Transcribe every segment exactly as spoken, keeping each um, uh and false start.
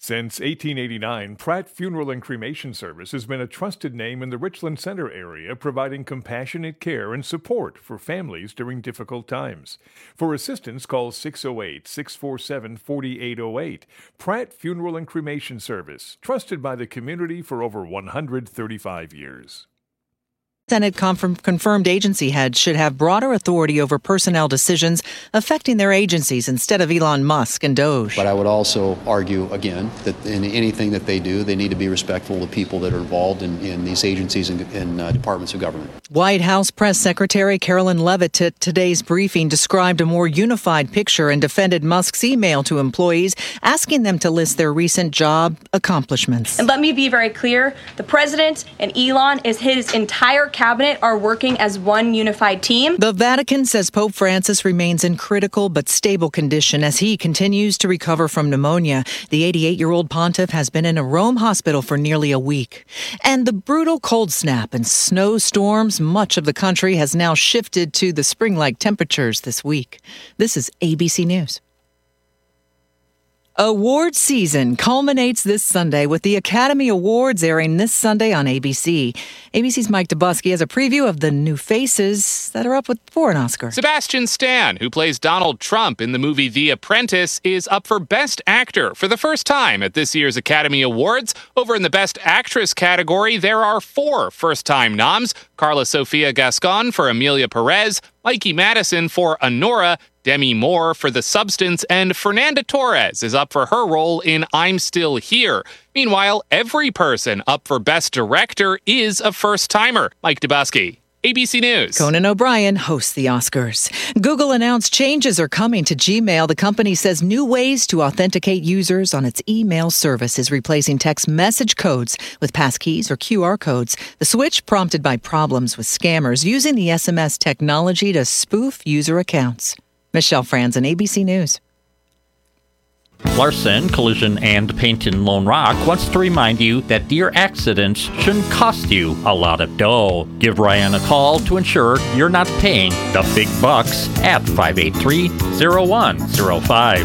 Since eighteen eighty-nine, Pratt Funeral and Cremation Service has been a trusted name in the Richland Center area, providing compassionate care and support for families during difficult times. For assistance, call six oh eight, six four seven, four eight oh eight. Pratt Funeral and Cremation Service, trusted by the community for over one hundred thirty-five years. Senate confirm, confirmed agency heads should have broader authority over personnel decisions affecting their agencies instead of Elon Musk and Doge. But I would also argue, again, that in anything that they do, they need to be respectful of people that are involved in, in these agencies and, and uh, departments of government. White House Press Secretary Carolyn Leavitt at today's briefing described a more unified picture and defended Musk's email to employees, asking them to list their recent job accomplishments. And let me be very clear, the president and Elon is his entire cabinet are working as one unified team. The Vatican says Pope Francis remains in critical but stable condition as he continues to recover from pneumonia. The eighty-eight-year-old pontiff has been in a Rome hospital for nearly a week. And the brutal cold snap and snowstorms, much of the country has now shifted to the spring-like temperatures this week. This is A B C News. Award season culminates this Sunday with the Academy Awards airing this Sunday on A B C. A B C's Mike Dubusky has a preview of the new faces that are up for an Oscar. Sebastian Stan, who plays Donald Trump in the movie The Apprentice, is up for Best Actor for the first time at this year's Academy Awards. Over in the Best Actress category, there are four first-time noms: Carla Sofia Gascon for Emilia Perez, Mikey Madison for Honora, Demi Moore for The Substance, and Fernanda Torres is up for her role in I'm Still Here. Meanwhile, every person up for Best Director is a first-timer. Mike Dubusky, A B C News. Conan O'Brien hosts the Oscars. Google announced changes are coming to Gmail. The company says new ways to authenticate users on its email service is replacing text message codes with passkeys or Q R codes. The switch prompted by problems with scammers using the S M S technology to spoof user accounts. Michelle Franzen, A B C News. Larson Collision and Paint in Lone Rock wants to remind you that deer accidents shouldn't cost you a lot of dough. Give Ryan a call to ensure you're not paying the big bucks at five eight three, zero one zero five.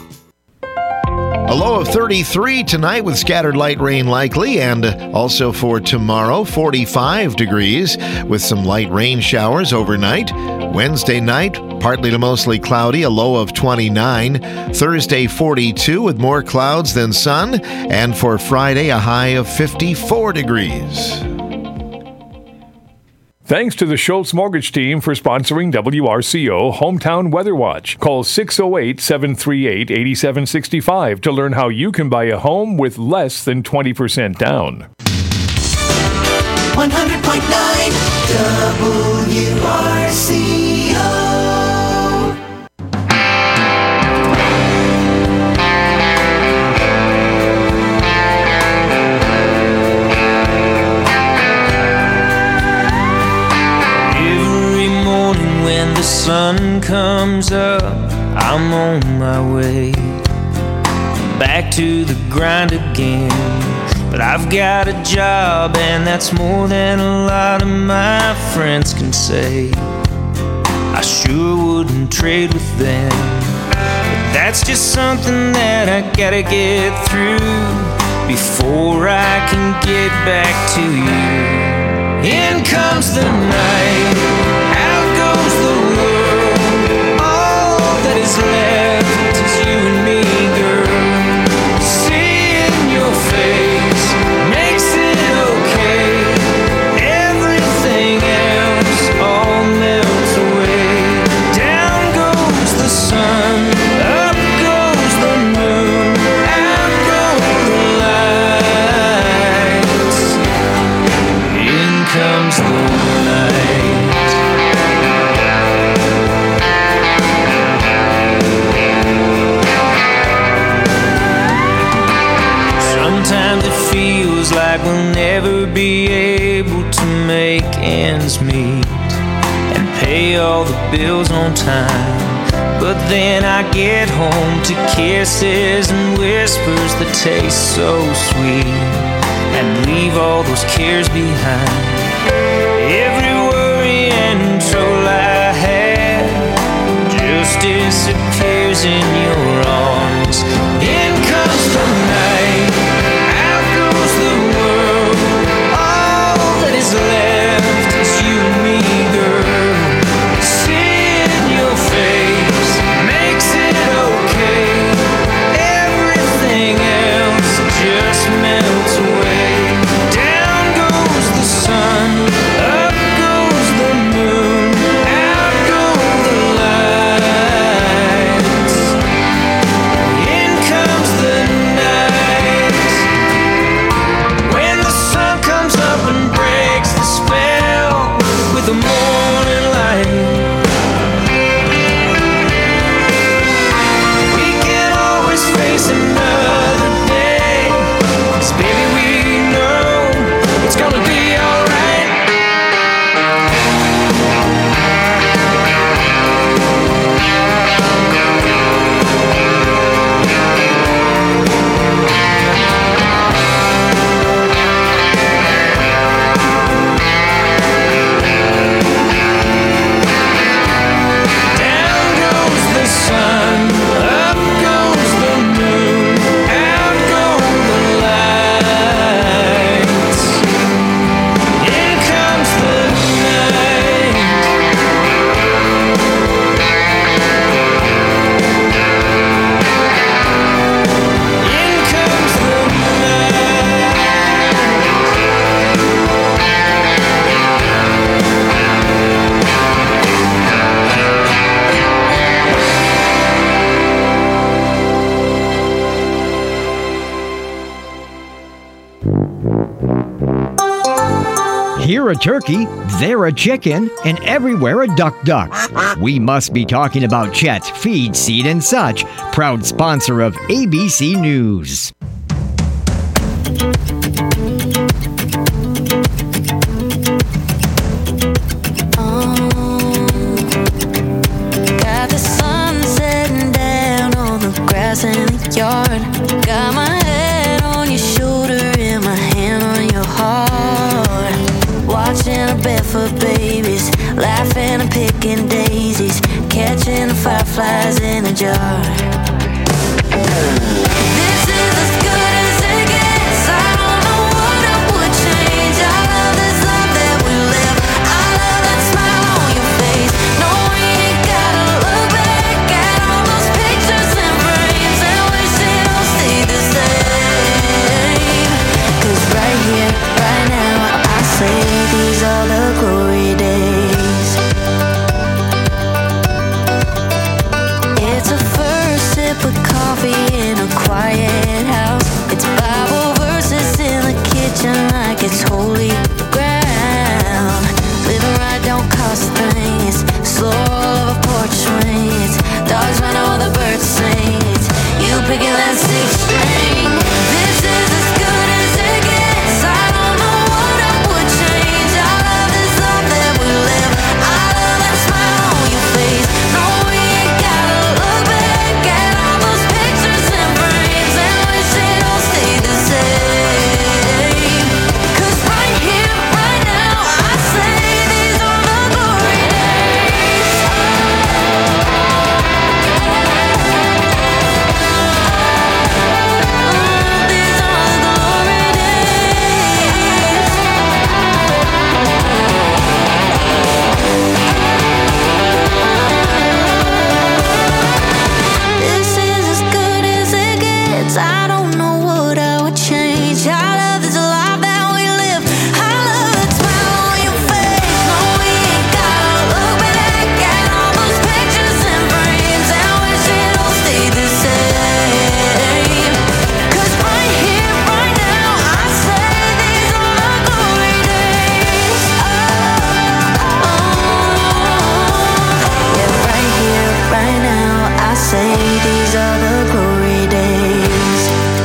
A low of thirty-three tonight with scattered light rain likely, and also for tomorrow, forty-five degrees with some light rain showers overnight. Wednesday night, partly to mostly cloudy, a low of twenty-nine. Thursday, forty-two with more clouds than sun. And for Friday, a high of fifty-four degrees. Thanks to the Schultz Mortgage Team for sponsoring W R C O Hometown Weather Watch. Call six oh eight, seven three eight, eight seven six five to learn how you can buy a home with less than twenty percent down. one hundred point nine W R C O. Sun comes up, I'm on my way back to the grind again. But I've got a job, and that's more than a lot of my friends can say. I sure wouldn't trade with them, but that's just something that I gotta get through before I can get back to you. In comes the night, the world, all that is left is you and me, girl. Seeing your face makes it okay. Everything else all melts away. Down goes the sun, up goes the moon, out go the lights. In comes the night. Like we'll never be able to make ends meet and pay all the bills on time. But then I get home to kisses and whispers that taste so sweet and leave all those cares behind. Every worry and control I had just disappears in your arms. In comes the night. here a turkey, there a chicken, and everywhere a duck duck. We must be talking about Chet Feed, Seed and Such, proud sponsor of A B C News. In the yard, got my head on your shoulder and my hand on your heart. Watching the barefoot babies, laughing and picking daisies, catching the fireflies in a jar. This is as good as it gets. I don't know what I would change. I love this life that we live. I love that smile on your face. No, we ain't gotta look back at all those pictures and frames and wish it all stayed the same. 'Cause right here, right now, I say these are the glory days. It's a first sip of coffee in a quiet house. It's Bible verses in the kitchen like it's holy ground. Living right don't cost a thing. It's slow of a porch swing. It's dogs run all the birds sing. It's you picking that six string. This is as good as it gets. I don't know what I would change. I love this life that we live. I love that smile on your face. No, we ain't gotta look back at all those pictures and frames and wish it all stayed the same. 'Cause right here, right now, I say these are the glory days. These are the glory days. This is as good as it gets. I don't know what I would change. I love this life that we live. I love that smile on your face. No, we ain't gotta look back at all those pictures and frames and wish it all stayed the same. 'Cause right here, right now, I say these are the glory days. Oh, yeah, right here, right now, I say these are the glory days.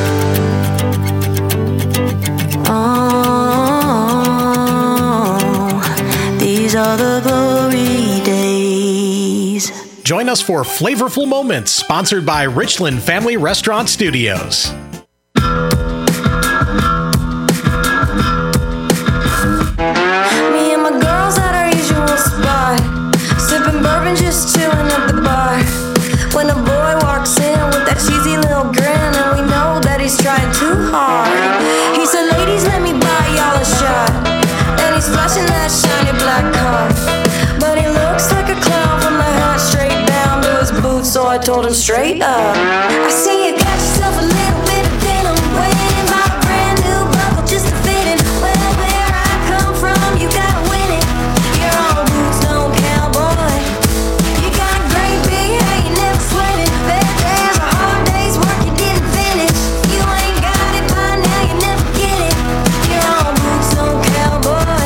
Oh, these are the glory days. Join us for Flavorful Moments, sponsored by Richland Family Restaurant Studios. Me and my girls at our usual spot, sipping bourbon, just chilling at the bar. When a boy walks in with that cheesy little grin, and we know that he's trying too hard. He said, "Ladies, let me buy y'all a shot." And he's flashing that shiny black car, but he looks like a clown from the hat straight down to his boots. So I told him straight up, I see you got yourself a little bit of denim wearing my brand new buckle just to fit in. Well, where I come from, you gotta win it. Your own boots, no cowboy. You got a great big hair, you never sweat it. Bad days or hard days, work you didn't finish. You ain't got it by now, you never get it. Your own boots, no cowboy.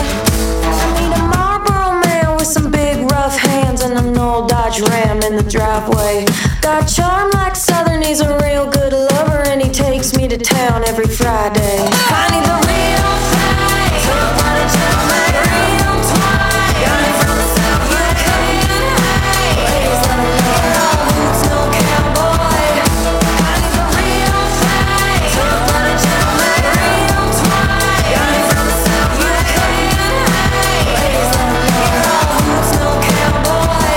I need a Marlboro man with some big rough hands and an old Dodge Ram in the driveway. Got charm like Southern, he's a real good lover, and he takes me to town every Friday. I need the real thing, somebody tell me real twine. Got it from the South, you can't hide. Ladies, let me know your old boots, no cowboy. I need the real thing, somebody tell me real twine. Got it from the South, you can't hide. Ladies, let me know your old boots, no cowboy.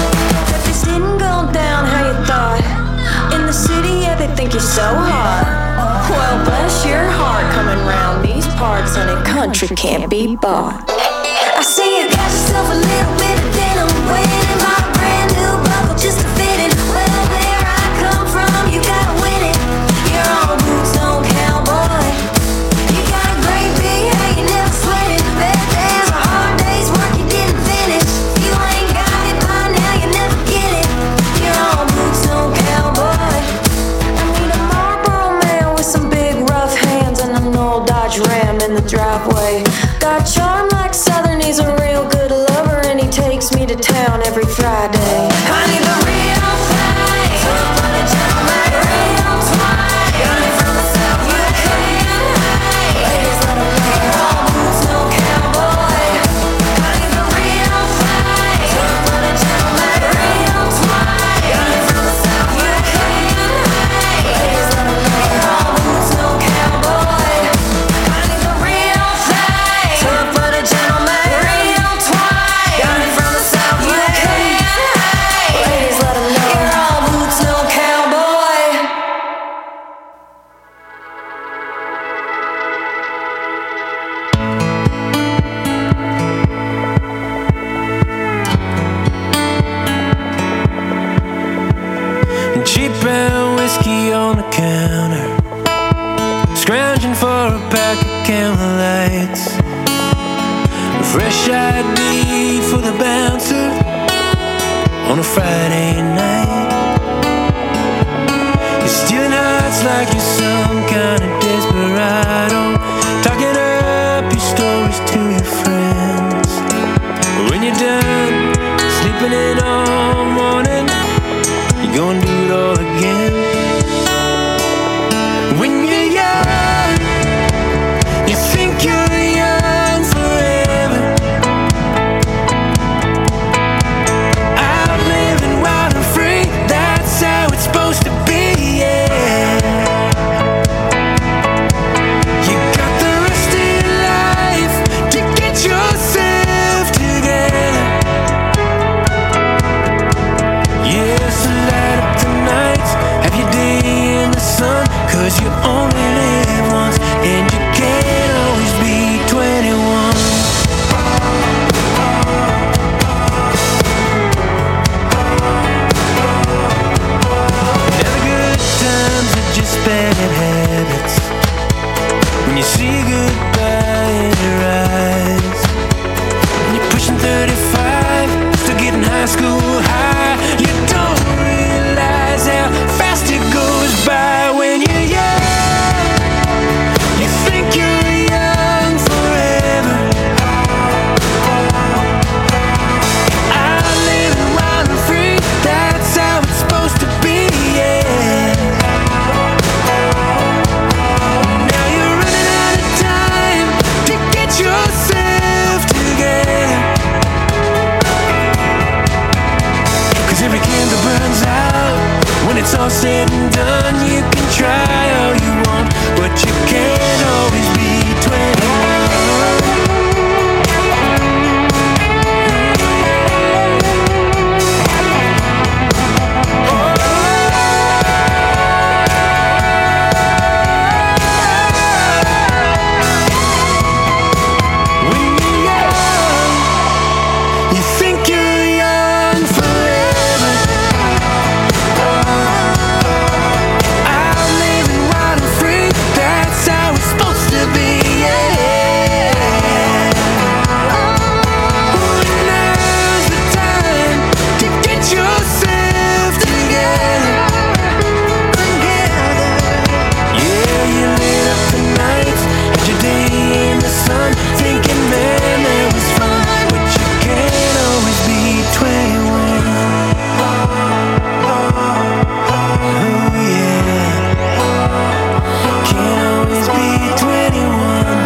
If this didn't go down how you thought, in the city, yeah, they think you're so hot. Well, bless your heart, coming round these parts, and a country can't be bought. I see you got yourself a little bit of denim wearing my brand new buckle just to fit in. Well, where I come from, you gotta win it. Your own boots, no cowboy. You got a great big hair, you never sweat it. Bad days or hard days, work you didn't finish. You ain't got it by now, you never get it. Your own boots, no cowboy. I need a Marlboro man with some big rough hands and an old Dodge Ram in the driveway. Got charm like scrounging for a pack of Camel Lights. A fresh I D for the bouncer on a Friday night. You're stealing hearts like you're some kind of desperado, talking up your stories to your friends. But when you're done sleeping in all morning, you're gonna do it all again. When you're young, you think you're young forever. Out living wild and free, that's how it's supposed to be, yeah. You got the rest of your life to get yourself together. Yeah, so light up the nights, have your day in the sun, 'cause you only live once, and you can't always be twenty-one. Never good times are just bad habits. When you see goodbye in your eyes, when you're pushing thirty-five, still getting high school high, you don't realize how fast it goes by. When you're young, you think you're young forever. I'm living wild and free, that's how it's supposed to be, yeah. Now you're running out of time to get yourself together, 'cause every candle burns out. When it's all said and done, you can try all you want, but you can't always be twenty-one. When you're young, you think you're young forever. I'm living wild and free, that's how it's supposed to be, yeah. Now's the time to get yourself together. Yeah, you lit up the nights, had your day in the sun, thinking, man, that was fun, but you can't always be twenty-one. Oh yeah, can't always be twenty-one.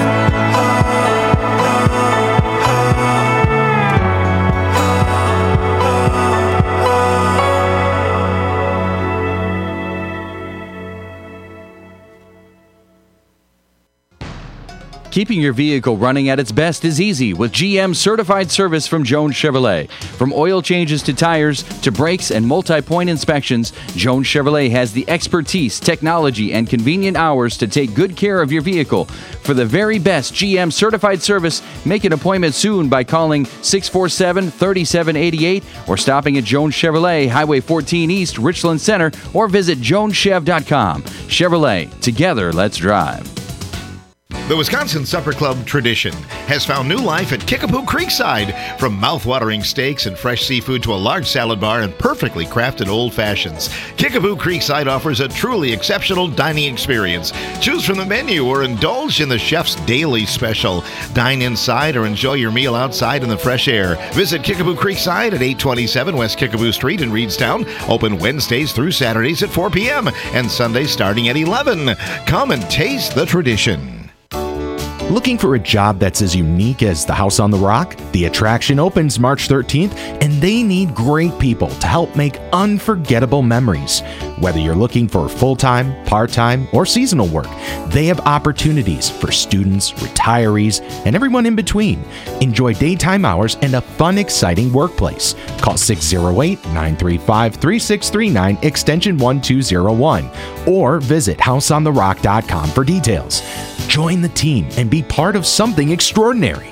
Keeping your vehicle running at its best is easy with G M certified service from Jones Chevrolet. From oil changes to tires to brakes and multi-point inspections, Jones Chevrolet has the expertise, technology, and convenient hours to take good care of your vehicle. For the very best G M certified service, make an appointment soon by calling six four seven, three seven eight eight or stopping at Jones Chevrolet, Highway fourteen East, Richland Center, or visit jones chev dot com. Chevrolet, together, let's drive. The Wisconsin Supper Club tradition has found new life at Kickapoo Creekside. From mouth-watering steaks and fresh seafood to a large salad bar and perfectly crafted old fashions, Kickapoo Creekside offers a truly exceptional dining experience. Choose from the menu or indulge in the chef's daily special. Dine inside or enjoy your meal outside in the fresh air. Visit Kickapoo Creekside at eight twenty-seven West Kickapoo Street in Reedstown. Open Wednesdays through Saturdays at four p.m. and Sundays starting at eleven. Come and taste the tradition. Looking for a job that's as unique as the House on the Rock? The attraction opens March thirteenth, and they need great people to help make unforgettable memories. Whether you're looking for full-time, part-time, or seasonal work, they have opportunities for students, retirees, and everyone in between. Enjoy daytime hours and a fun, exciting workplace. Call six oh eight, nine three five, three six three nine, extension one two oh one, or visit house on the rock dot com for details. Join the team and be part of something extraordinary.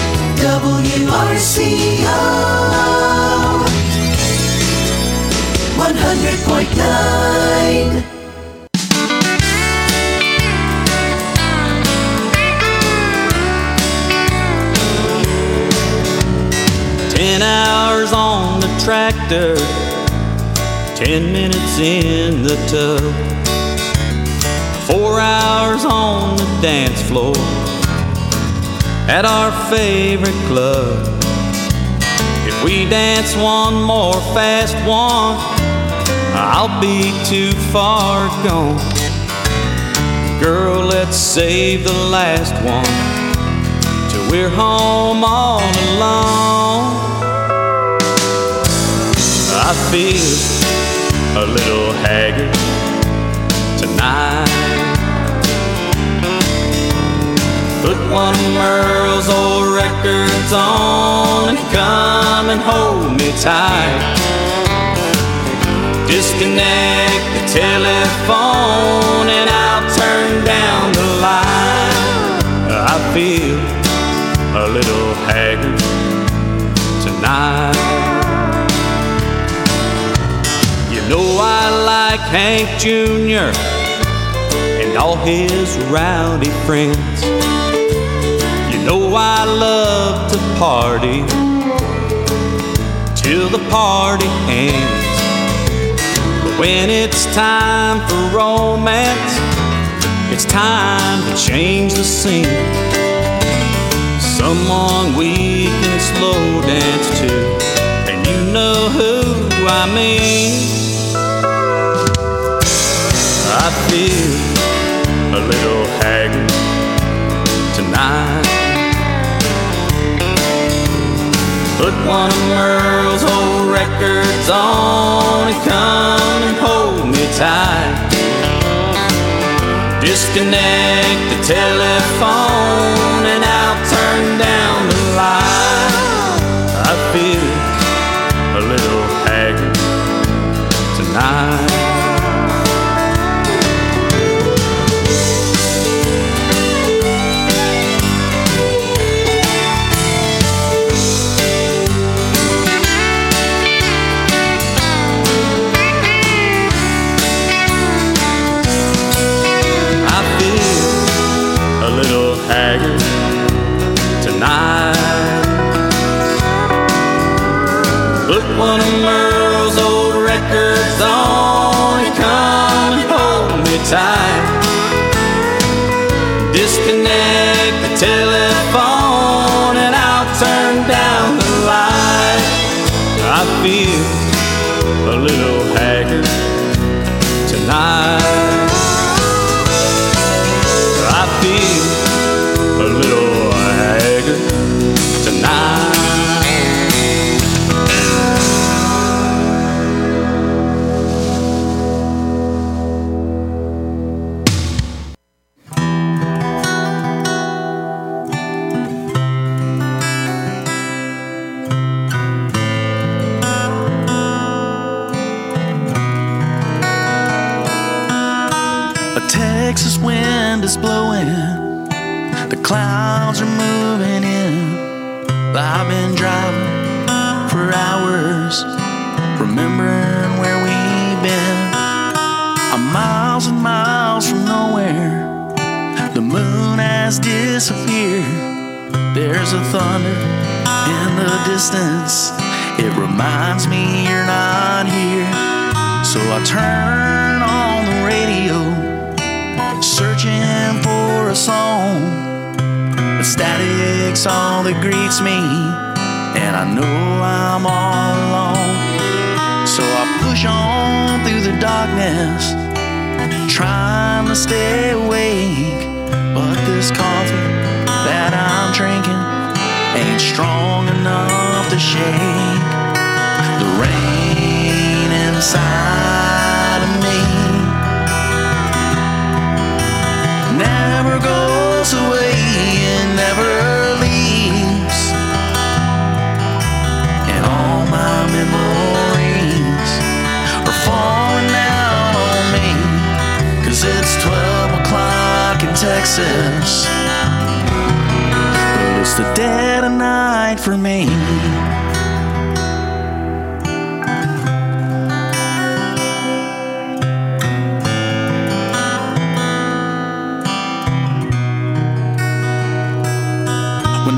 W R C O one hundred point nine. Ten hours on the tractor, ten minutes in the tub, four hours on the dance floor at our favorite club. If we dance one more fast one, I'll be too far gone. Girl, let's save the last one till we're home all alone. I feel a little haggard tonight. Put one of Merle's old records on and come and hold me tight. Disconnect the telephone and I'll turn down the light. I feel a little haggard tonight. You know I like Hank Junior and all his rowdy friends. You know I love to party till the party ends. But when it's time for romance, it's time to change the scene. Someone we can slow dance to, and you know who I mean. I feel a little haggard tonight. Put one of Merle's old records on and come and hold me tight. Disconnect the telephone and I'll turn down the light. I feel a little haggard tonight. Haggard tonight. Put one of Merle's old records on and come and hold me tight. Disconnect the telephone and I'll turn down the light. I feel a little haggard tonight. I feel a little haggard tonight. A Texas wind is blowing, the clouds are moving in. I've been driving for hours, remembering where we've been. I'm miles and miles from nowhere. The moon has disappeared. There's a thunder in the distance. It reminds me you're not here. So I turn on the radio, searching for a song. The static's all that greets me, and I know I'm all alone. So I push on through the darkness, trying to stay awake. But this coffee that I'm drinking ain't strong enough to shake the rain inside of me. Never goes away and never leaves, and all my memories are falling down on me. Cause it's twelve o'clock in Texas, but it's the dead of night for me.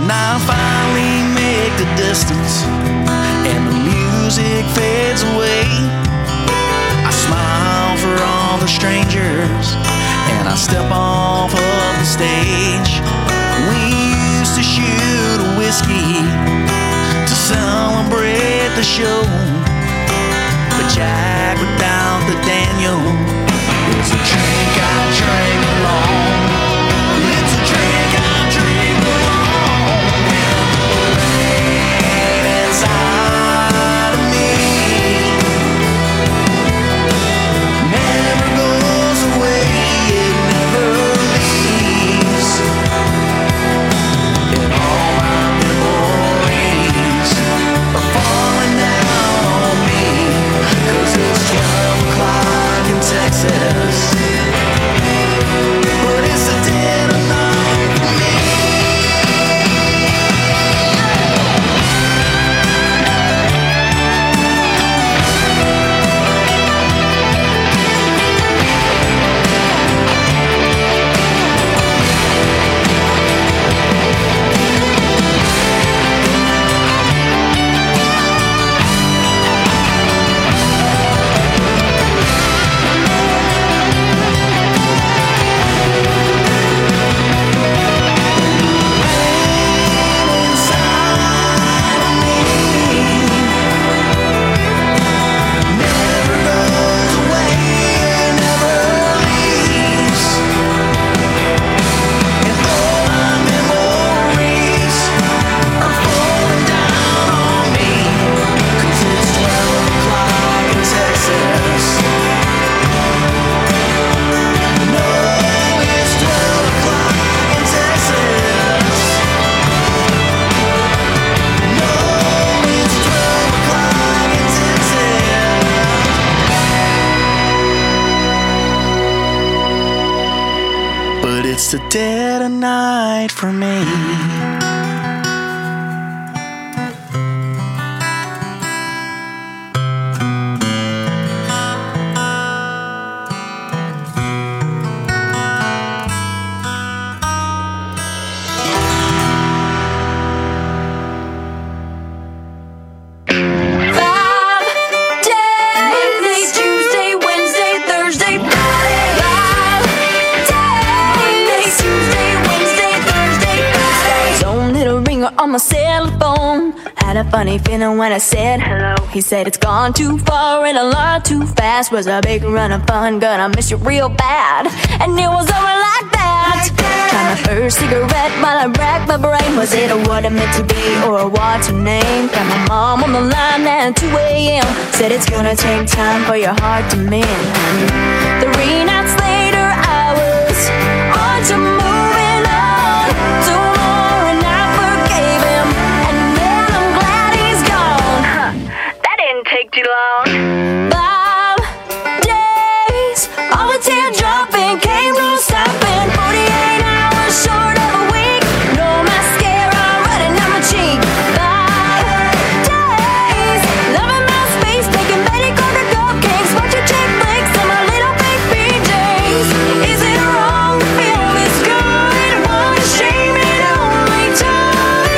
Now I finally make the distance and the music fades away. I smile for all the strangers and I step off of the stage. We used to shoot a whiskey to celebrate the show, but Jack without the Daniel is a drink I drink alone. It's a drink I drink alone. And the rain inside of me never goes away, it never leaves. And all my memories are falling down on me, 'cause it's twelve o'clock in Texas, but it's the dead of night for me. But it's the dead of night for me. On my cell phone, had a funny feeling when I said hello. He said it's gone too far and a lot too fast. Was a big run of fun, gonna miss you real bad. And it was over like that. Tried my first cigarette while I racked my brain. Was it a what it meant to be or what's her name? Got my mom on the line at two a.m. Said it's gonna take time for your heart to mend. Three nights later I was on to moving on to more, and I forgave him, and then I'm glad he's gone. Huh, that didn't take too long. Five days of a teardrop and came no stopping. Forty-eight hours short of a week. No mascara running down my cheek. Five days loving my space, making Betty Crocker cupcakes, watching chick flicks in my little fake P Js. Is it wrong to feel this good? What a shame it only took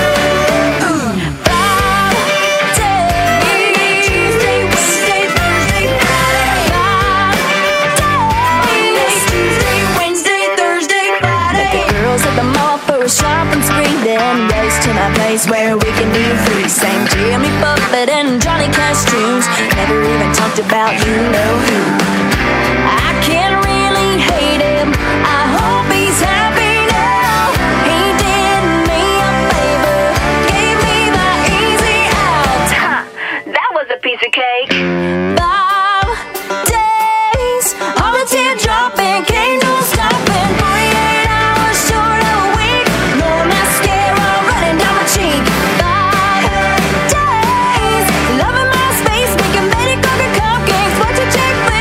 five days. Tuesday, Wednesday, Thursday, Friday. Five days. Tuesday, Wednesday, Thursday, Friday. Met the girls at the mall for a shopping spree, then race to my place where we can be free. Sang Jimmy Buffett and Johnny Cash tunes. Never even talked about you know who. I can't really hate him. I hope he's happy now. He did me a favor, gave me the easy out. Huh, that was a piece of cake. Five days of a teardrop and came no stopping. Forty-eight hours short of a week. No mascara running down my cheek. Five days loving my space, making Betty Crocker cupcakes, watching chick flicks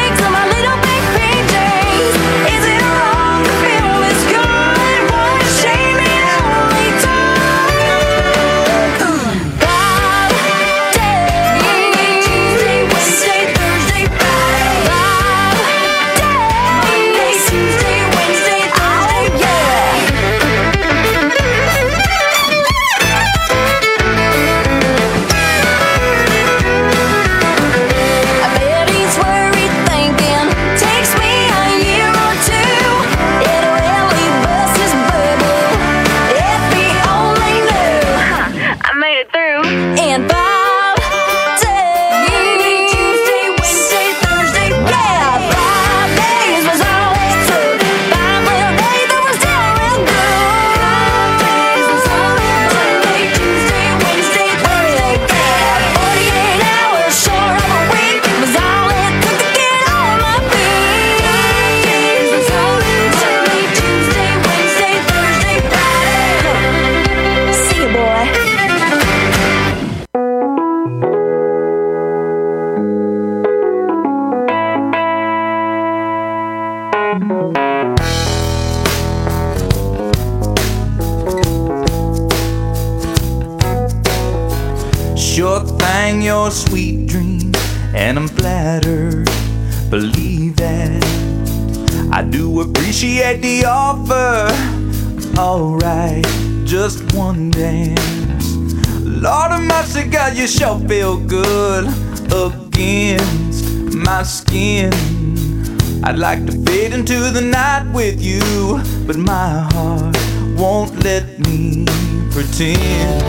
your sweet dreams, and I'm flattered, believe that. I do appreciate the offer. Alright, just one dance. Lord of mercy, God, you sure feel good against my skin. I'd like to fade into the night with you, but my heart won't let me pretend.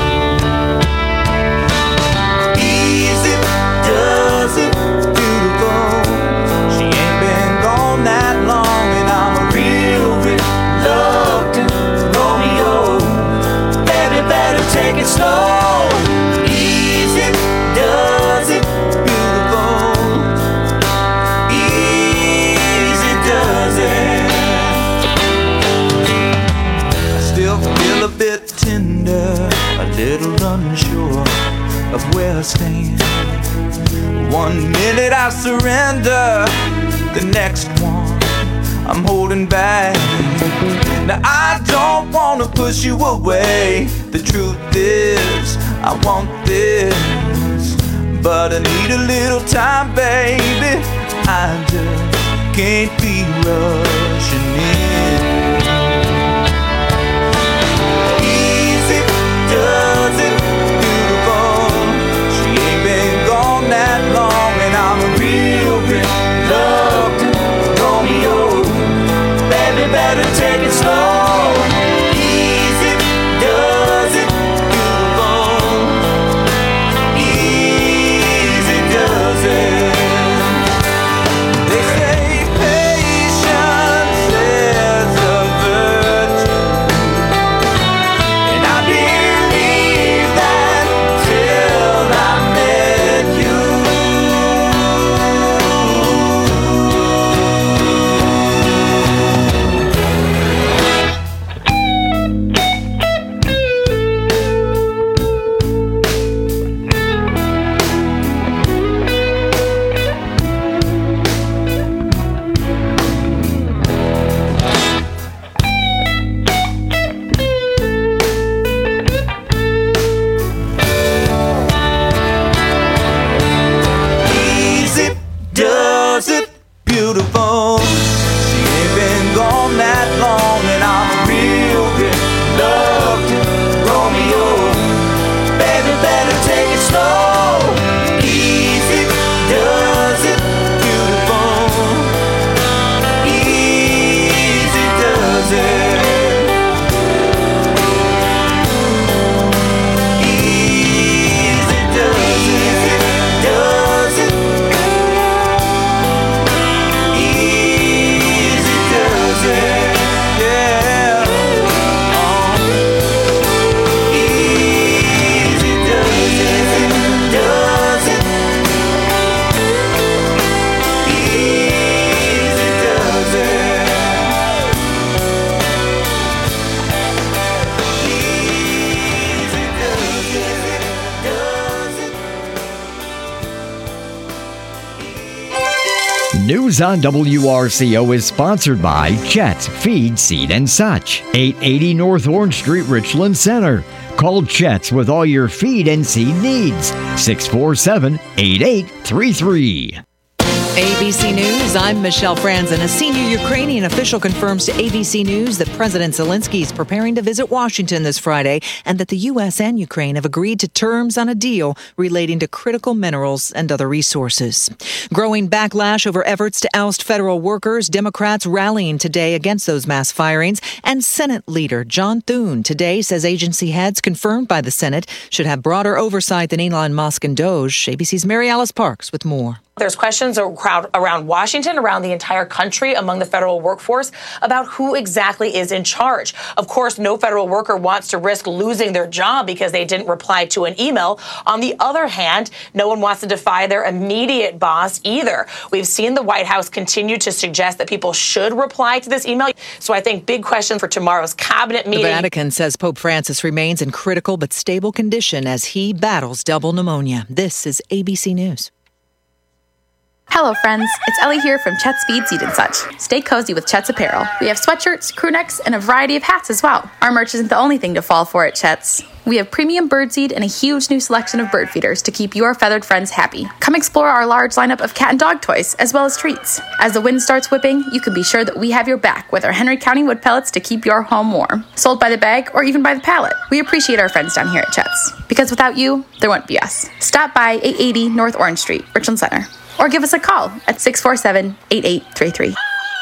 Easy does it, beautiful. She ain't been gone that long, and I'm a real reluctant Romeo. Baby, better take it slow. Easy does it, beautiful. Easy does it. I still feel a bit tender, a little unsure of where I stand. One minute I surrender, the next one I'm holding back. Now I don't wanna push you away. The truth is, I want this, but I need a little time, baby. I just can't be rushing in. Easy does it, beautiful. She ain't been gone that long, and I'm a real reluctant Romeo. Baby, better take it slow. Easy does it, beautiful. Easy does it. They say patience is a virtue, and I believe that till I met you. Easy does it, beautiful. She ain't been gone that long, and I'm a real reluctant Romeo. Baby, better take it slow. Easy does it, beautiful. Easy does it. Easy does it. Does it. Easy does it. Yeah. Oh. Easy does it. Does it. Easy does it. Easy does it. Does it. News on W R C O is sponsored by Chet's Feed, Seed, and Such, eight eighty North Orange Street, Richland Center. Call Chet's with all your feed and seed needs. six four seven, eight eight three three. A B C News, I'm Michelle Franzen. A senior Ukrainian official confirms to A B C News that President Zelensky is preparing to visit Washington this Friday and that the U S and Ukraine have agreed to terms on a deal relating to critical minerals and other resources. Growing backlash over efforts to oust federal workers, Democrats rallying today against those mass firings, and Senate leader John Thune today says agency heads confirmed by the Senate should have broader oversight than Elon Musk and Doge. A B C's Mary Alice Parks with more. There's questions around Washington, around the entire country, among the federal workforce about who exactly is in charge. Of course, no federal worker wants to risk losing their job because they didn't reply to an email. On the other hand, no one wants to defy their immediate boss either. We've seen the White House continue to suggest that people should reply to this email. So I think big question for tomorrow's cabinet meeting. The Vatican says Pope Francis remains in critical but stable condition as he battles double pneumonia. This is A B C News. Hello, friends. It's Ellie here from Chet's Feed, Seed, and Such. Stay cozy with Chet's apparel. We have sweatshirts, crew necks, and a variety of hats as well. Our merch isn't the only thing to fall for at Chet's. We have premium birdseed and a huge new selection of bird feeders to keep your feathered friends happy. Come explore our large lineup of cat and dog toys, as well as treats. As the wind starts whipping, you can be sure that we have your back with our Henry County wood pellets to keep your home warm. Sold by the bag or even by the pallet. We appreciate our friends down here at Chet's, because without you, there wouldn't be us. Stop by eight eighty North Orange Street, Richland Center, or give us a call at six four seven, eight eight three three.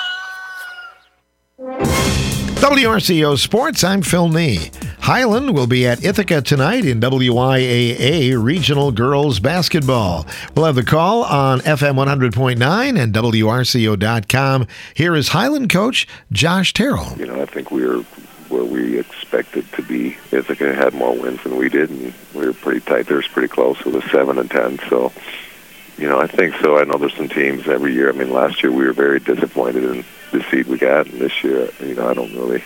W R C O Sports, I'm Phil Nee. Highland will be at Ithaca tonight in W I A A Regional Girls Basketball. We'll have the call on F M one hundred point nine and W R C O dot com. Here is Highland coach Josh Terrell. You know, I think we were where we expected to be. Ithaca had more wins than we did, and we were pretty tight. They were pretty close. It was seven and ten, so... You know, I think so. I know there's some teams every year. I mean, last year we were very disappointed in the seed we got, and this year, you know, I don't really,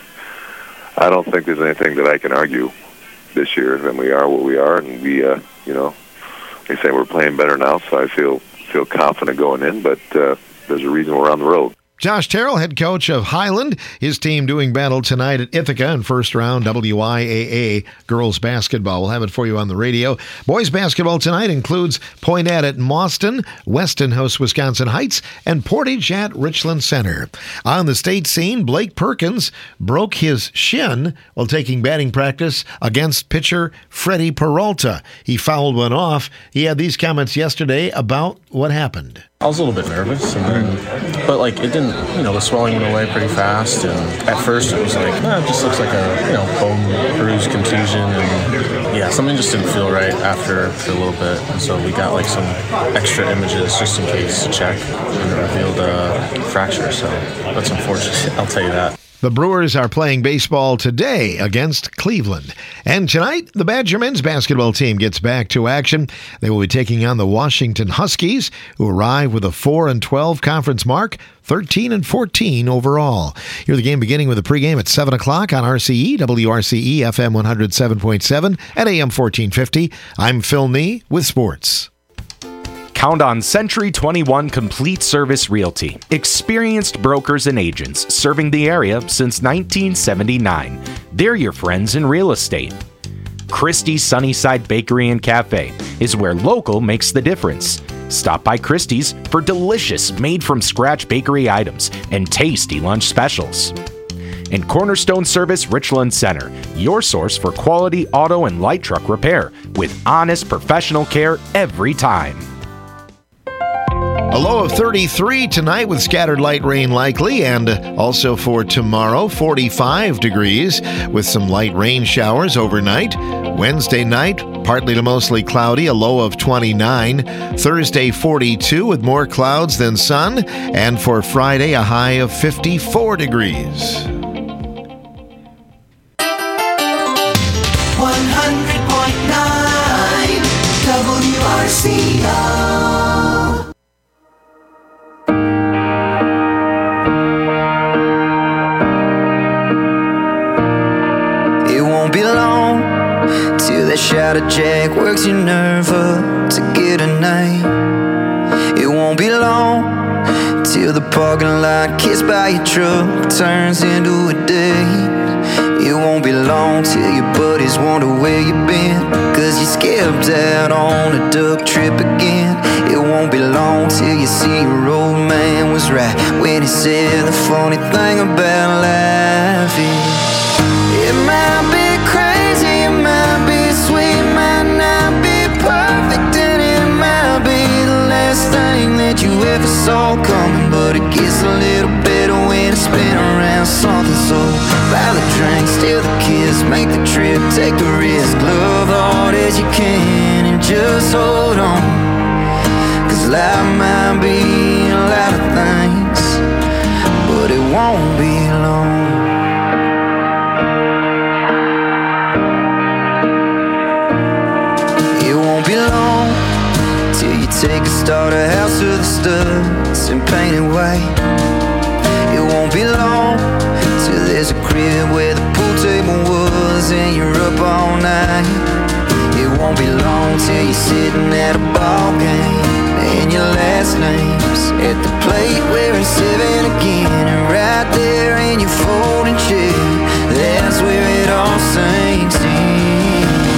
I don't think there's anything that I can argue this year. And we are what we are, and we, uh, you know, they say we're playing better now, so I feel feel confident going in. But uh, there's a reason we're on the road. Josh Terrell, head coach of Highland. His team doing battle tonight at Ithaca in first round W I A A girls basketball. We'll have it for you on the radio. Boys basketball tonight includes Poinette at Mauston, Weston hosts Wisconsin Heights, and Portage at Richland Center. On the state scene, Blake Perkins broke his shin while taking batting practice against pitcher Freddie Peralta. He fouled one off. He had these comments yesterday about what happened. I was a little bit nervous, and then, but like it didn't, you know, the swelling went away pretty fast. And at first it was like, eh, it just looks like a, you know, bone bruise contusion, and yeah, something just didn't feel right after for a little bit. And so we got like some extra images just in case to check, and it revealed a fracture. So that's unfortunate. I'll tell you that. The Brewers are playing baseball today against Cleveland. And tonight, the Badger men's basketball team gets back to action. They will be taking on the Washington Huskies, who arrive with a four and twelve conference mark, thirteen and fourteen overall. Hear the game beginning with a pregame at seven o'clock on R C E, W R C E, F M one oh seven point seven, and A M fourteen fifty. I'm Phil Nee with sports. Count on Century twenty-one Complete Service Realty. Experienced brokers and agents serving the area since nineteen seventy-nine. They're your friends in real estate. Christie's Sunnyside Bakery and Cafe is where local makes the difference. Stop by Christie's for delicious made-from-scratch bakery items and tasty lunch specials. And Cornerstone Service Richland Center, your source for quality auto and light truck repair with honest professional care every time. A low of thirty-three tonight with scattered light rain likely, and also for tomorrow, forty-five degrees with some light rain showers overnight. Wednesday night, partly to mostly cloudy, a low of twenty-nine. Thursday, forty-two with more clouds than sun. And for Friday, a high of fifty-four degrees. one hundred point nine W R C O. Be long till that shadow jack works your nerve up to get a night. It won't be long till the parking lot kissed by your truck turns into a date. It won't be long till your buddies wonder where you've been, cause you skipped out on a duck trip again. It won't be long till you see your old man was right when he said the funny thing about life is it might be crazy, it might be sweet, might not be perfect, and it might be the last thing that you ever saw coming. But it gets a little better when it's been around something. So buy the drink, steal the kiss, make the trip, take the risk, love hard as you can, and just hold on. Cause life might be a lot of things, but it won't be long. Be long till you take a starter house to the studs and paint it white. It won't be long till there's a crib where the pool table was and you're up all night. It won't be long till you're sitting at a ball game and your last name's at the plate where it's seven again, and right there in your folding chair, that's where it all sinks in.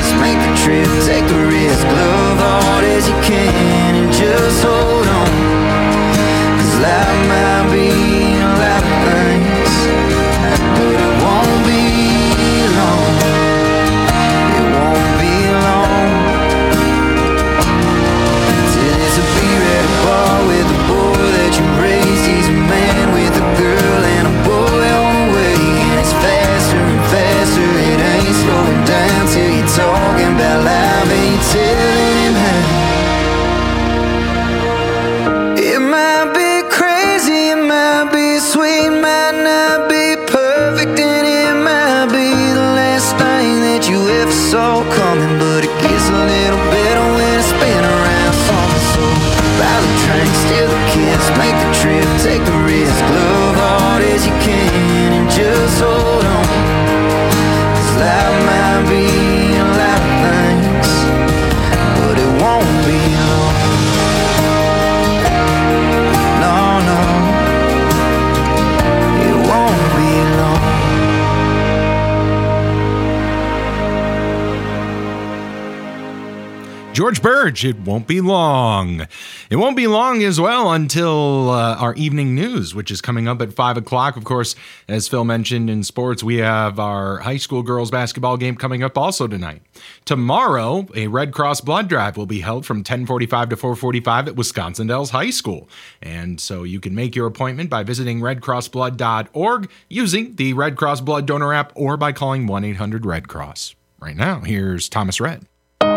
chance, make the trip, take the risk. Love hard as you can and just hold on, 'cause life might be a lot of things, but it won't be long. It won't be long till it's a beer at a bar with a boy that you raised. He's a man with a girl and a boy on the way, and it's faster and faster. It ain't slowing down till you're talking about life and you're telling him how. It might be crazy, it might be sweet, might not be perfect, and it might be the last thing that you ever saw coming, but it gets a little better when it's spin around something. So buy the train, steal the kiss, make the trip, take the risk. Love hard as you can and just hold on, 'cause life might be a lot of things, but it won't be long. No, no, it won't be long. George Burge, it won't be long. It won't be long as well until uh, our evening news, which is coming up at five o'clock. Of course, as Phil mentioned in sports, we have our high school girls basketball game coming up also tonight. Tomorrow, a Red Cross blood drive will be held from ten forty-five to four forty-five at Wisconsin Dells High School. And so you can make your appointment by visiting red cross blood dot org, using the Red Cross Blood Donor app, or by calling one eight hundred red cross. Right now, here's Thomas Rhett.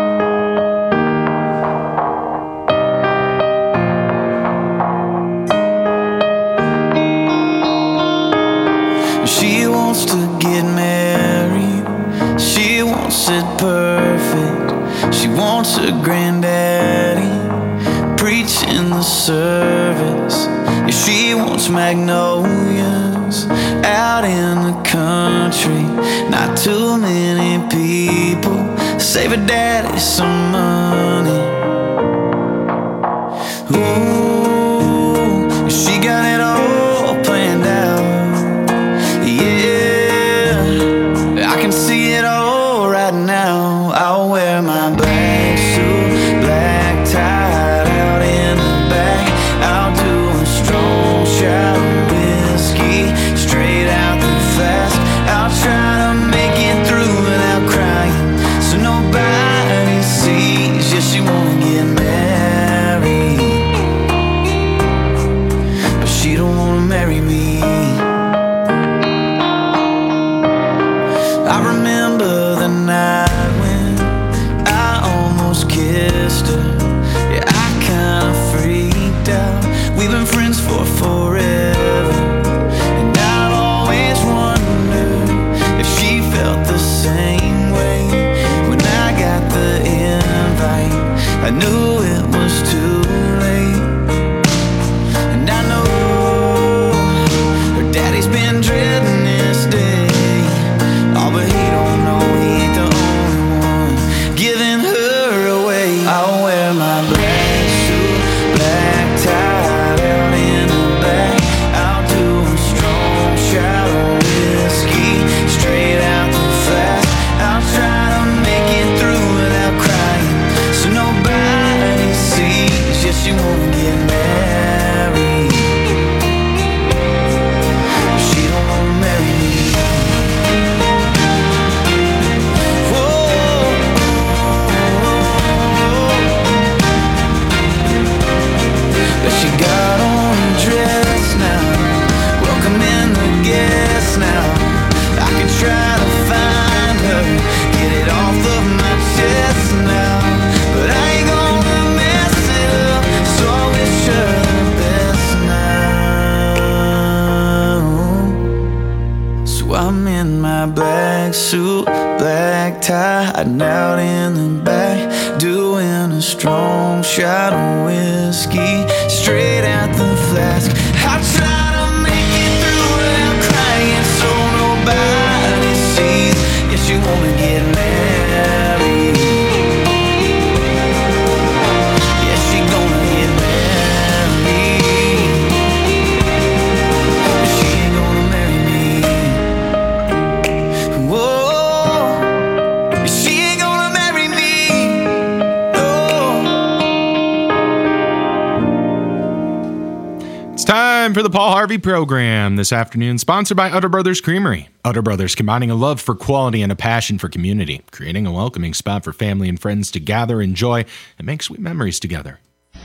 She wants to get married, she wants it perfect, she wants a granddaddy preaching the service. Yeah, she wants magnolias out in the country, not too many people, save her daddy some money. Ooh, she got it all planned out. See it all right now. I'll wear my black suit, black tie out in the back. I'll do a strong shot of whiskey straight out the flask. I'll try to make it through without crying, so nobody sees. Yeah, she wanna get married, but she don't wanna marry me. I remember the night when I almost kissed her. Yeah, I kinda freaked out. We've been friends for forever, and I've always wondered if she felt the same way. When I got the invite, I knew it was too late. And I know her daddy's been dreading this day. Oh, but he don't know he ain't the only one giving her away. I'll wear my black suit, black tie out in the back. I'll do a strong shot of whiskey straight out the flask. I'll try to make it through without crying, so nobody sees. Yeah, she won't get married, she don't wanna marry me. She got on a dress now, welcoming the guests now. I can try to find her, get it off of my chest now, but I ain't gonna mess it up, so I wish her the best now. So I'm in my black suit, black tie, hiding out in the back, doing a strong shot of whiskey straight out the flask. I try to make it through without crying, so nobody sees. Yeah, she wanna get married, yeah, she gonna get married, but she ain't gonna marry me. Whoa, she ain't gonna marry me. Time for the Paul Harvey program this afternoon, sponsored by Utter Brothers Creamery. Utter Brothers, combining a love for quality and a passion for community, creating a welcoming spot for family and friends to gather, enjoy, and make sweet memories together.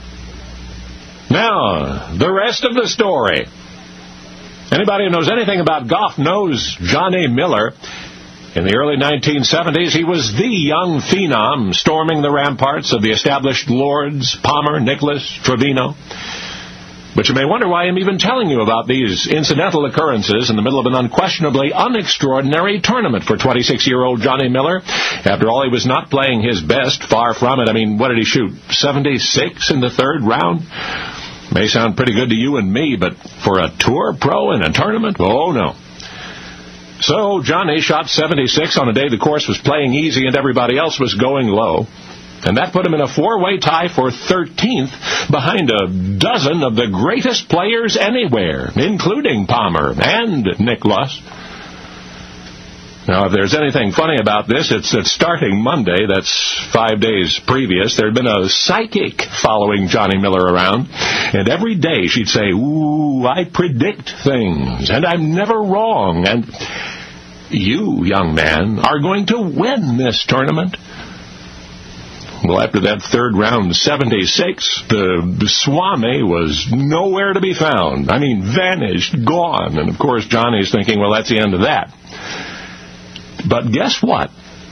Now, the rest of the story. Anybody who knows anything about golf knows Johnny Miller. In the early nineteen seventies, he was the young phenom storming the ramparts of the established Lords, Palmer, Nicklaus, Trevino. But you may wonder why I'm even telling you about these incidental occurrences in the middle of an unquestionably unextraordinary tournament for twenty-six-year-old Johnny Miller. After all, he was not playing his best, far from it. I mean, what did he shoot, seventy-six in the third round? May sound pretty good to you and me, but for a tour pro in a tournament, oh no. So Johnny shot seventy-six on a day the course was playing easy and everybody else was going low. And that put him in a four-way tie for thirteenth behind a dozen of the greatest players anywhere, including Palmer and Nicklaus. Now, if there's anything funny about this, it's that starting Monday, that's five days previous, there had been a psychic following Johnny Miller around. And every day she'd say, ooh, I predict things, and I'm never wrong. And you, young man, are going to win this tournament. Well, after that third round seventy-six, the, the Swami was nowhere to be found. I mean, vanished, gone. And, of course, Johnny's thinking, well, that's the end of that. But guess what?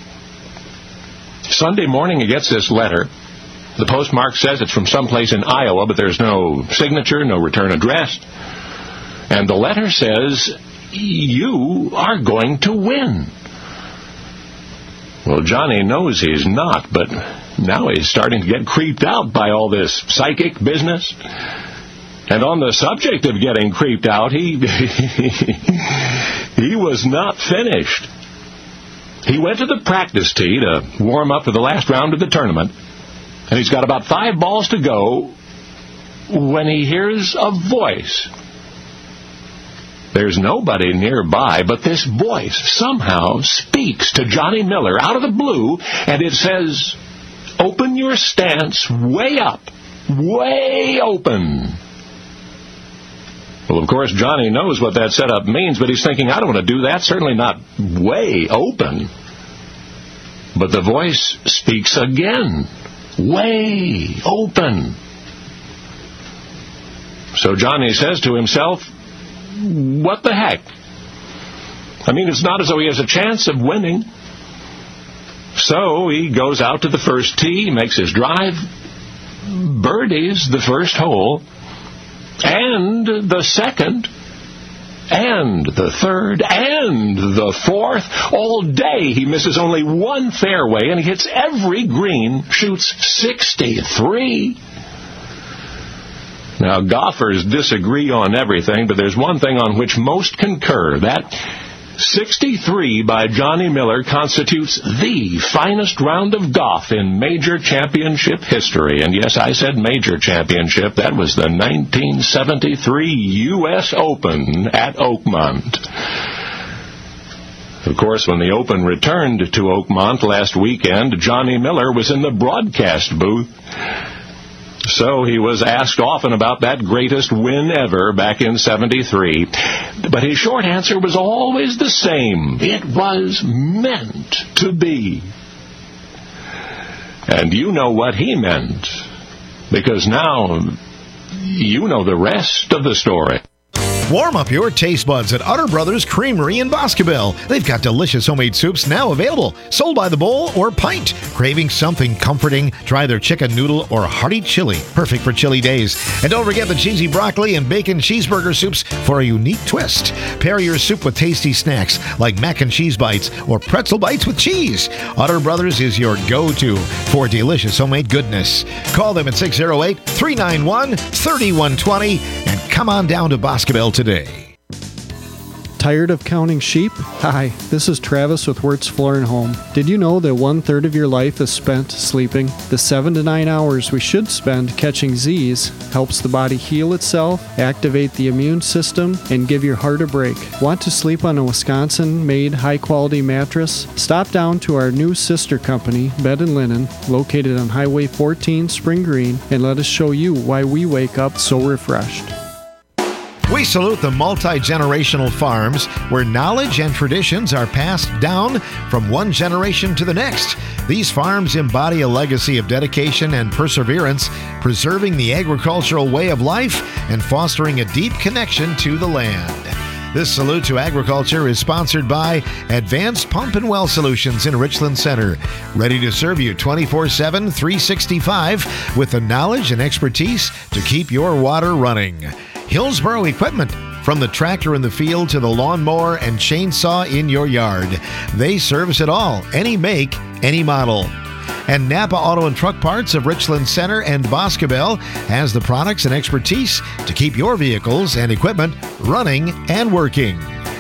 Sunday morning he gets this letter. The postmark says it's from someplace in Iowa, but there's no signature, no return address. And the letter says, you are going to win. Well, Johnny knows he's not, but now he's starting to get creeped out by all this psychic business. And on the subject of getting creeped out, he he was not finished. He went to the practice tee to warm up for the last round of the tournament, and he's got about five balls to go when he hears a voice. There's nobody nearby, but this voice somehow speaks to Johnny Miller out of the blue, and it says, open your stance way up, way open. Well, of course, Johnny knows what that setup means, but he's thinking, I don't want to do that, certainly not way open. But the voice speaks again, way open. So Johnny says to himself, what the heck? I mean, it's not as though he has a chance of winning. So he goes out to the first tee, makes his drive, birdies the first hole, and the second, and the third, and the fourth. All day he misses only one fairway, and he hits every green, shoots sixty-three. Now, golfers disagree on everything, but there's one thing on which most concur. That sixty-three by Johnny Miller constitutes the finest round of golf in major championship history. And yes, I said major championship. That was the nineteen seventy-three U S Open at Oakmont. Of course, when the Open returned to Oakmont last weekend, Johnny Miller was in the broadcast booth. So he was asked often about that greatest win ever back in seventy-three. But his short answer was always the same. It was meant to be. And you know what he meant. Because now you know the rest of the story. Warm up your taste buds at Utter Brothers Creamery in Boscobel. They've got delicious homemade soups now available, sold by the bowl or pint. Craving something comforting? Try their chicken noodle or hearty chili, perfect for chilly days. And don't forget the cheesy broccoli and bacon cheeseburger soups for a unique twist. Pair your soup with tasty snacks like mac and cheese bites or pretzel bites with cheese. Utter Brothers is your go-to for delicious homemade goodness. Call them at six oh eight, three nine one, three one two zero and come on down to Boscobel today. Tired of counting sheep? Hi, this is Travis with Wirtz Floor and Home. Did you know that one third of your life is spent sleeping? The seven to nine hours we should spend catching Z's helps the body heal itself, activate the immune system, and give your heart a break. Want to sleep on a Wisconsin-made high-quality mattress? Stop down to our new sister company, Bed and Linen, located on Highway fourteen, Spring Green, and let us show you why we wake up so refreshed. We salute the multi-generational farms where knowledge and traditions are passed down from one generation to the next. These farms embody a legacy of dedication and perseverance, preserving the agricultural way of life and fostering a deep connection to the land. This Salute to Agriculture is sponsored by Advanced Pump and Well Solutions in Richland Center, ready to serve you twenty-four seven, three sixty-five with the knowledge and expertise to keep your water running. Hillsboro Equipment, from the tractor in the field to the lawnmower and chainsaw in your yard. They service it all, any make, any model. And Napa Auto and Truck Parts of Richland Center and Boscobel has the products and expertise to keep your vehicles and equipment running and working.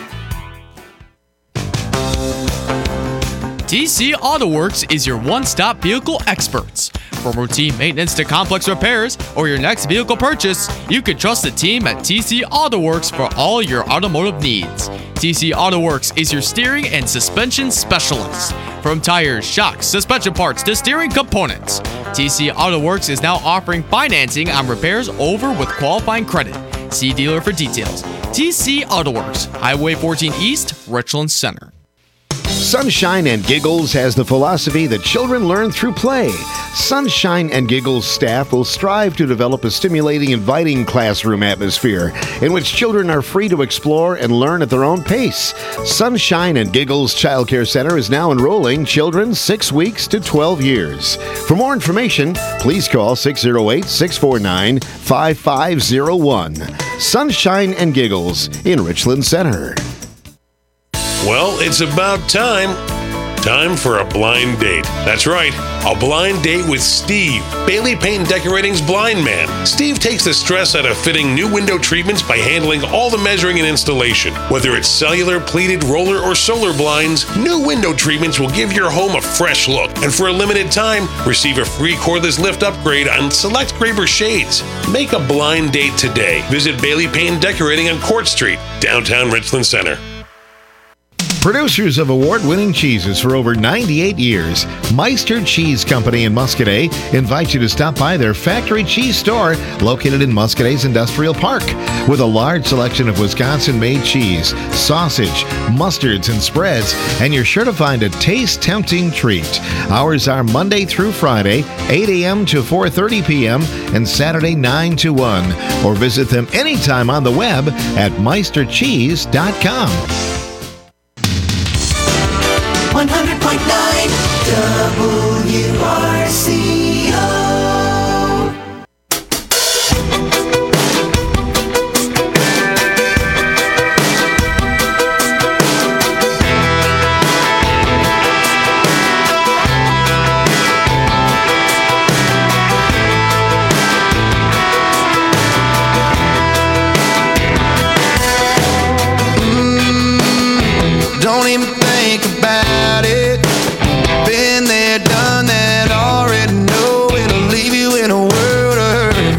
T C Auto Works is your one-stop vehicle experts. From routine maintenance to complex repairs or your next vehicle purchase, you can trust the team at T C Auto Works for all your automotive needs. T C Auto Works is your steering and suspension specialist. From tires, shocks, suspension parts to steering components, T C Auto Works is now offering financing on repairs over with qualifying credit. See dealer for details. T C Auto Works, Highway fourteen East, Richland Center. Sunshine and Giggles has the philosophy that children learn through play. Sunshine and Giggles staff will strive to develop a stimulating, inviting classroom atmosphere in which children are free to explore and learn at their own pace. Sunshine and Giggles Child Care Center is now enrolling children six weeks to twelve years. For more information, please call six oh eight, six four nine, five five oh one. Sunshine and Giggles in Richland Center. Well, it's about time. Time for a blind date. That's right, a blind date with Steve, Bailey Paint and Decorating's blind man. Steve takes the stress out of fitting new window treatments by handling all the measuring and installation. Whether it's cellular, pleated, roller, or solar blinds, new window treatments will give your home a fresh look. And for a limited time, receive a free cordless lift upgrade on select Graber shades. Make a blind date today. Visit Bailey Paint and Decorating on Court Street, downtown Richland Center. Producers of award-winning cheeses for over ninety-eight years, Meister Cheese Company in Muscadet invites you to stop by their factory cheese store located in Muscadet's Industrial Park. With a large selection of Wisconsin-made cheese, sausage, mustards, and spreads, and you're sure to find a taste-tempting treat. Hours are Monday through Friday, eight a.m. to four thirty p.m., and Saturday, nine to one. Or visit them anytime on the web at meister cheese dot com. one hundred point nine W R C O. Mm, don't even think about it. Been there, done that, already know it'll leave you in a world of hurt.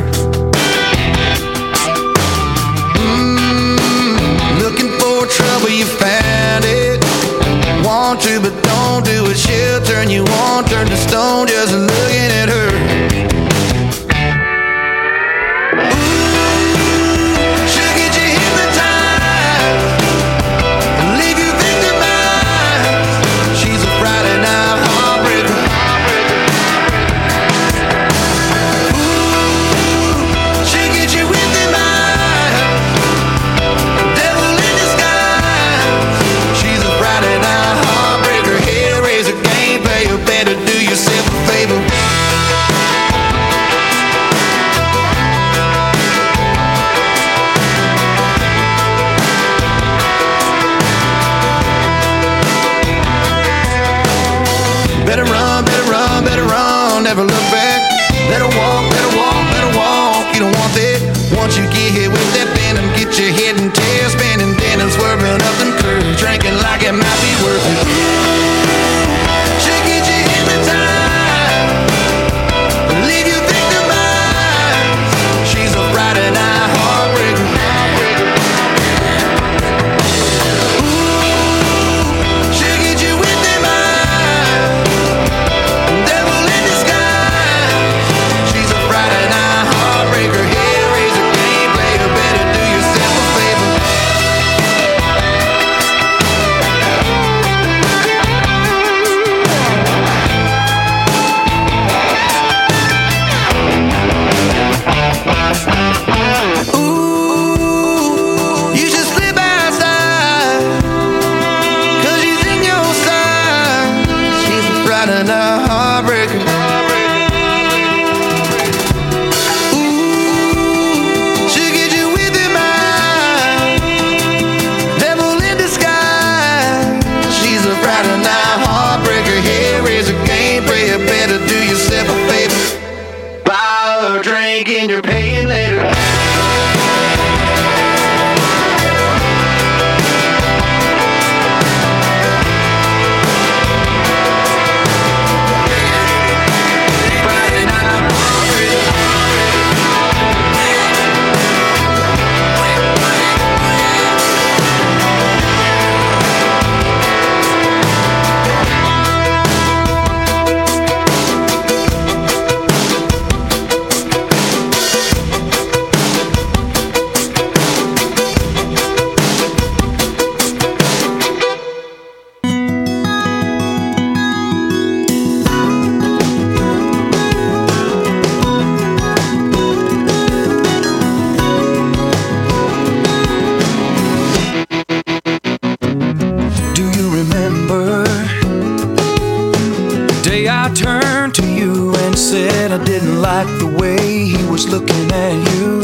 Mm, looking for trouble, you found it. Want to, but don't do it. She'll turn you on, turn to stone, just looking at her. Better run, better run, better run, never look back. Better walk, better walk, better walk. You don't want that. Once you get hit with that venom, get your head and tail spinning, then and swerving up them curves, drinking like it might be worth it. She'll get you hypnotized, leave you victimized. She's a Friday night heartbreaker. Better didn't like the way he was looking at you.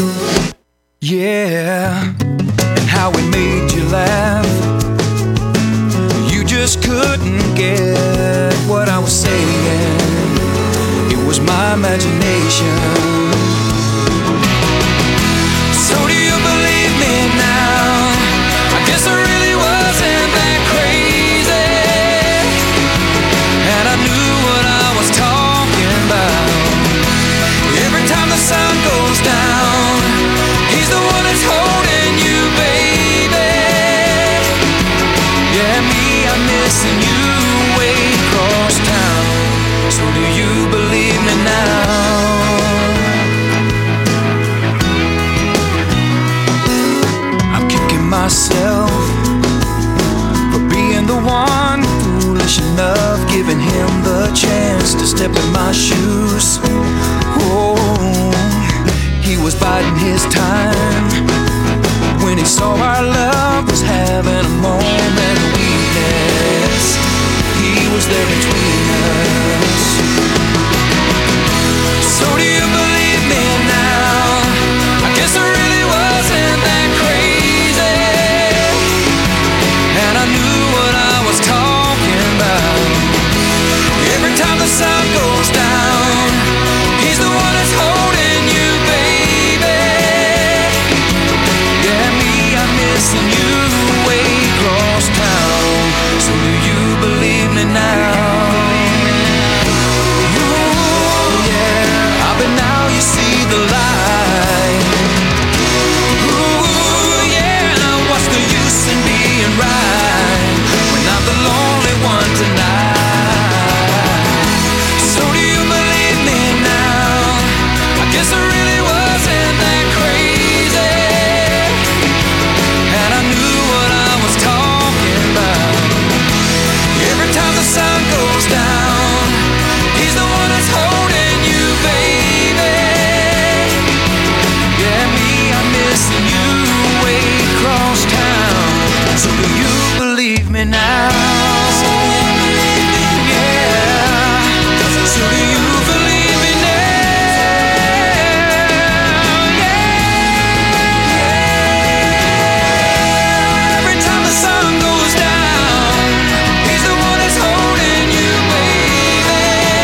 Yeah, and how it made you laugh. You just couldn't get what I was saying. It was my imagination. So do you believe me now? I guess I really wasn't that crazy, and I knew what I was talking about. Every time the sun goes down, he's the one that's holding you, baby. Yeah, me, I'm missing you way across town. So do you believe me now? I'm kicking myself for being the one foolish enough, giving him the chance to step in my shoes. Oh, he was biding his time when he saw our love was having a moment of weakness. He was there between us. So do you believe me now? I guess I really wasn't that crazy, and I knew what I was talking about. Every time the sun goes down, he's the one that's holding you, baby. Yeah, me, I'm missing you way across town. So do you believe me now? Ooh, yeah, ah, but now you see the light. Ooh, yeah, what's the use in being right when I'm the lonely one tonight? So do you believe me now? I guess I really wasn't that crazy, and I knew what I was talking about. Every time the sun goes down, he's the one that's holding you, baby. Yeah, me, I'm missing you way across town. So do you believe me now? Yeah. So do you believe me now? Yeah. Every time the sun goes down, he's the one that's holding you, baby.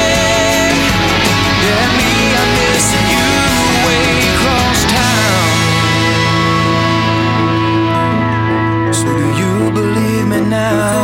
Yeah, me, I'm missing you way across town. So do you believe me now?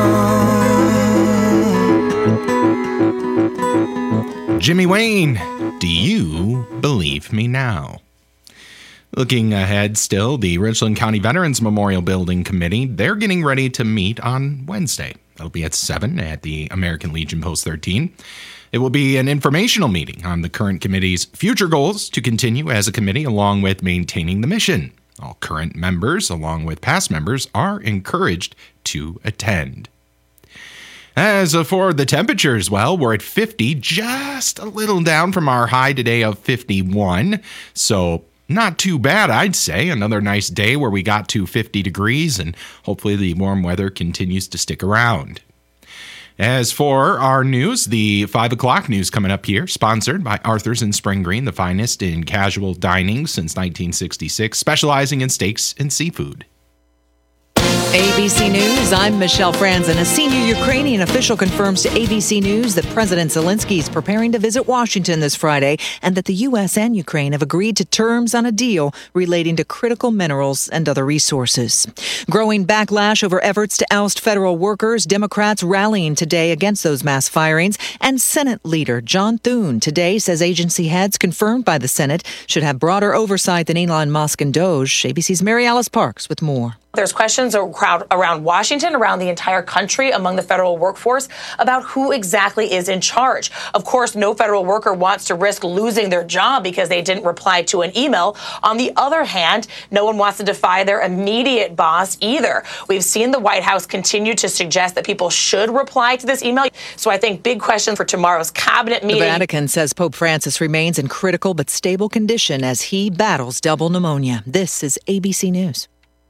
Jimmy Wayne, do you believe me now? Looking ahead still, the Richland County Veterans Memorial Building Committee, they're getting ready to meet on Wednesday. That'll be at seven at the American Legion Post thirteen. It will be an informational meeting on the current committee's future goals to continue as a committee along with maintaining the mission. All current members, along with past members, are encouraged to attend. As for the temperatures, well, we're at fifty, just a little down from our high today of fifty-one. So not too bad, I'd say. Another nice day where we got to fifty degrees, and hopefully the warm weather continues to stick around. As for our news, the five o'clock news coming up here, sponsored by Arthur's in Spring Green, the finest in casual dining since nineteen sixty-six, specializing in steaks and seafood. A B C News, I'm Michelle Franzen. A senior Ukrainian official confirms to A B C News that President Zelensky is preparing to visit Washington this Friday and that the U S and Ukraine have agreed to terms on a deal relating to critical minerals and other resources. Growing backlash over efforts to oust federal workers, Democrats rallying today against those mass firings, and Senate leader John Thune today says agency heads confirmed by the Senate should have broader oversight than Elon Musk and Doge. A B C's Mary Alice Parks with more. There's questions around Washington, around the entire country, among the federal workforce about who exactly is in charge. Of course, no federal worker wants to risk losing their job because they didn't reply to an email. On the other hand, no one wants to defy their immediate boss either. We've seen the White House continue to suggest that people should reply to this email. So I think big question for tomorrow's cabinet meeting. The Vatican says Pope Francis remains in critical but stable condition as he battles double pneumonia. This is A B C News.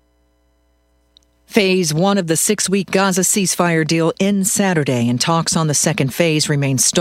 Phase one of the six-week Gaza ceasefire deal ends Saturday, and talks on the second phase remain stalled.